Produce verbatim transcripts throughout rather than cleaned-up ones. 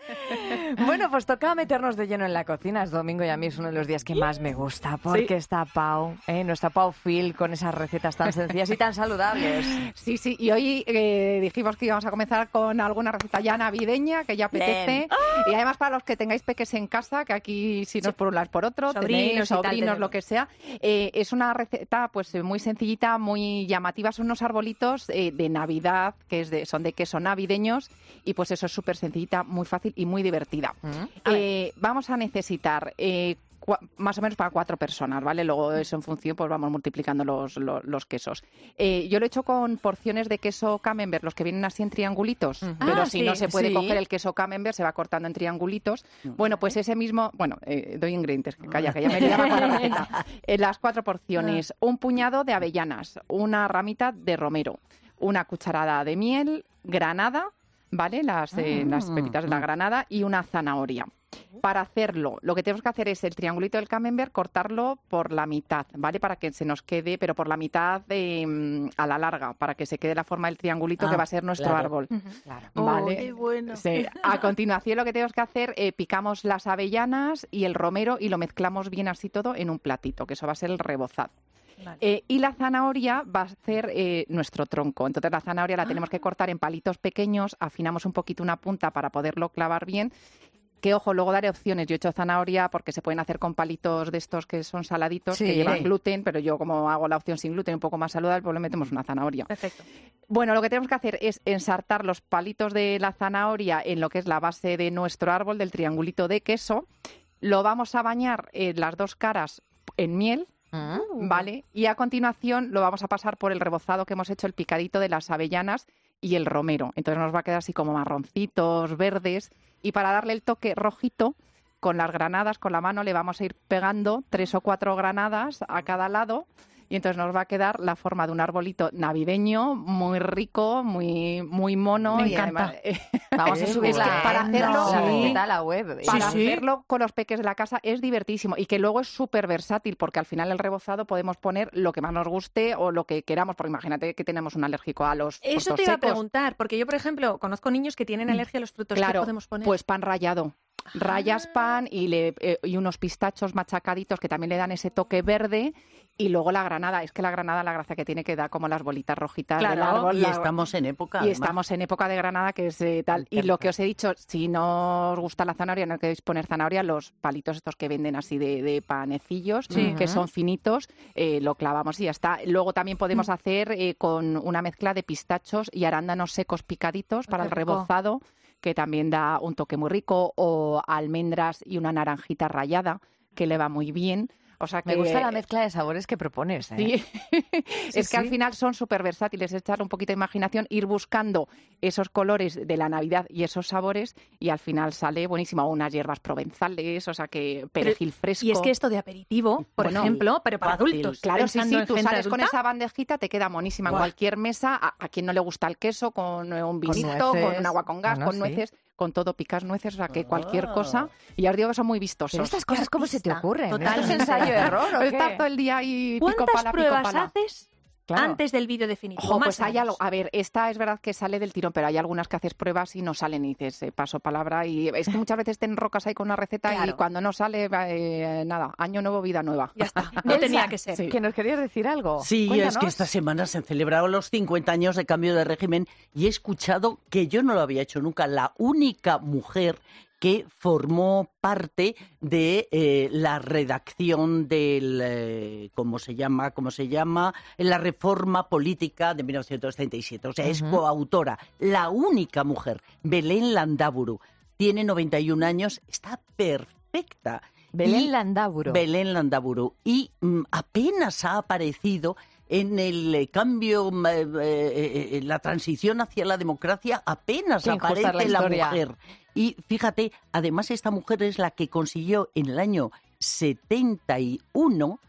Bueno, pues toca meternos de lleno en la cocina. Es domingo y a mí es uno de los días que más me gusta porque sí. está Pau, ¿eh? nuestra Pau Phil, con esas recetas tan sencillas y tan saludables. Sí, sí, y hoy eh, dijimos que íbamos a comenzar con alguna receta ya navideña, que ya apetece. ¡Oh! Y además para los que tengáis peques en casa, que aquí si no es por un lado es por otro, sobrinos, tenéis sobrinos, lo que sea. Eh, es una receta pues muy sencillita, muy llamativa. Son unos arbolitos eh, de Navidad, que es de, son de queso navideños, y pues eso es súper sencillita, muy fácil y muy divertida. Mm. Eh, vamos a necesitar eh, cua- más o menos para cuatro personas, ¿vale? Luego eso en función, pues vamos multiplicando los, los, los quesos. Eh, yo lo he hecho con porciones de queso camembert, los que vienen así en triangulitos, uh-huh. pero ah, si sí, no se puede sí. coger el queso camembert, se va cortando en triangulitos. Uh-huh. Bueno, pues ese mismo, bueno, eh, doy ingredientes, que calla, que ya me liaba con la receta. Eh, las cuatro porciones, uh-huh. un puñado de avellanas, una ramita de romero, una cucharada de miel, granada, ¿vale? Las, eh, mm. las pepitas de la granada y una zanahoria. Para hacerlo, lo que tenemos que hacer es el triangulito del camembert, cortarlo por la mitad, ¿vale? Para que se nos quede, pero por la mitad eh, a la larga, para que se quede la forma del triangulito ah, que va a ser nuestro claro. árbol. Uh-huh. Claro. ¿Vale? Oh, qué bueno. Sí. A continuación lo que tenemos que hacer, eh, picamos las avellanas y el romero y lo mezclamos bien así todo en un platito, que eso va a ser el rebozado. Vale. Eh, y la zanahoria va a ser eh, nuestro tronco. Entonces la zanahoria la ah. tenemos que cortar en palitos pequeños, afinamos un poquito una punta para poderlo clavar bien. Que, ojo, luego daré opciones. Yo he hecho zanahoria porque se pueden hacer con palitos de estos que son saladitos, sí. que llevan gluten, pero yo como hago la opción sin gluten, un poco más saludable, pues le metemos una zanahoria. Perfecto. Bueno, lo que tenemos que hacer es ensartar los palitos de la zanahoria en lo que es la base de nuestro árbol, del triangulito de queso. Lo vamos a bañar en las dos caras en miel. Mm. ¿Vale? Y a continuación lo vamos a pasar por el rebozado que hemos hecho, el picadito de las avellanas y el romero. Entonces nos va a quedar así como marroncitos, verdes. Y para darle el toque rojito, con las granadas, con la mano, le vamos a ir pegando tres o cuatro granadas a cada lado. Y entonces nos va a quedar la forma de un arbolito navideño, muy rico, muy muy mono. Me y encanta. Además, eh, vamos a subir la, para hacerlo, la sí, receta a la web. Para sí, sí. hacerlo con los peques de la casa es divertísimo y que luego es súper versátil porque al final el rebozado podemos poner lo que más nos guste o lo que queramos, porque imagínate que tenemos un alérgico a los frutos Eso te iba secos. a preguntar, porque yo, por ejemplo, conozco niños que tienen alergia a los frutos. Claro, ¿qué podemos poner? Pues pan rallado. Rayas pan y, le, eh, y unos pistachos machacaditos que también le dan ese toque verde. Y luego la granada, es que la granada, la gracia que tiene, que da como las bolitas rojitas claro, del árbol. Y la... estamos en época. Y además. estamos en época de granada, que es eh, tal. Y lo que os he dicho, si no os gusta la zanahoria, no queréis poner zanahoria, los palitos estos que venden así de, de panecillos, sí. que son finitos, eh, lo clavamos y ya está. Luego también podemos mm. hacer eh, con una mezcla de pistachos y arándanos secos picaditos para el rebozado, que también da un toque muy rico, o almendras y una naranjita rallada, que le va muy bien. O sea que... Me gusta la mezcla de sabores que propones, ¿eh? Sí. sí, es que sí. al final son súper versátiles, echar un poquito de imaginación, ir buscando esos colores de la Navidad y esos sabores y al final sale buenísimo. O unas hierbas provenzales, o sea que perejil pero, fresco. Y es que esto de aperitivo, por bueno, ejemplo, pero para fácil. adultos. Claro, sí, sí, tú sales adulta. con esa bandejita, te queda monísima. Buah. En cualquier mesa, a, a quien no le gusta el queso, con un vinito, con, con un agua con gas, bueno, con nueces... Sí. con todo, picas nueces, o sea que cualquier cosa. Y ya os digo que son muy vistosos. Pero estas cosas, ¿cómo se te ocurren? Total. ¿Esto es ensayo-error o qué? Estar todo el día ahí pico ¿Cuántas pala, pico pruebas pala. haces Claro. antes del vídeo definitivo? Ojo, Más pues o hay menos. algo. A ver, esta es verdad que sale del tirón, pero hay algunas que haces pruebas y no salen y dices, eh, paso palabra. Y es que muchas veces te enrocas ahí con una receta Claro. y cuando no sale, eh, nada, año nuevo, vida nueva. Ya está, no tenía que ser. Sí. ¿Que nos querías decir algo? Sí, Cuéntanos. es que esta semana se han celebrado los cincuenta años de cambio de régimen y he escuchado que yo no lo había hecho nunca, la única mujer que formó parte de eh, la redacción del, eh, ¿cómo se llama? ¿Cómo se llama? La reforma política de mil novecientos treinta y siete. O sea, uh-huh. es coautora. La única mujer, Belén Landaburu, tiene noventa y un años, está perfecta. Belén Y, Landaburu. Belén Landaburu. Y mm, apenas ha aparecido en el eh, cambio, eh, eh, eh, la transición hacia la democracia, apenas Qué injusta aparece la la historia. mujer. Y fíjate, además esta mujer es la que consiguió en el año setenta y uno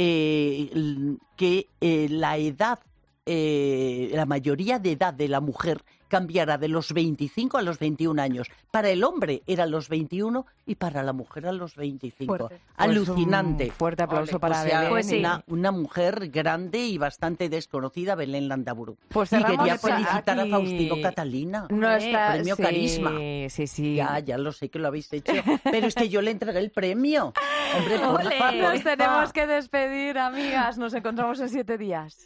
eh, que eh, la edad, eh, la mayoría de edad de la mujer cambiara de los veinticinco a los veintiún años. Para el hombre eran los veintiuno y para la mujer a los veinticinco. Fuerte. Alucinante. Pues un fuerte aplauso Ole, para pues ya Belén. Pues sí. una, una mujer grande y bastante desconocida, Belén Landaburu. Pues y cerramos quería felicitar aquí a Faustino Catalina. Nuestra- Premio sí, Carisma. Sí, sí. Ya, ya lo sé que lo habéis hecho, pero es que yo le entregué el premio. Hombre, por Ole. favor. Nos tenemos que despedir, amigas. Nos encontramos en siete días.